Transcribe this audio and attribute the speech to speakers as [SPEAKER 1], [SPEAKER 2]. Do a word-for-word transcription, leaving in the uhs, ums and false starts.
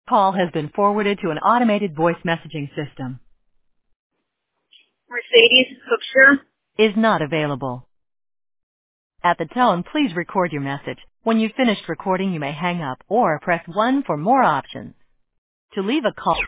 [SPEAKER 1] Call has been forwarded to an automated voice messaging system.
[SPEAKER 2] Mercedes Hoopsher.
[SPEAKER 1] Is not available. At the tone, please record your message. When you've finished recording, you may hang up or press one for more options. To leave a call.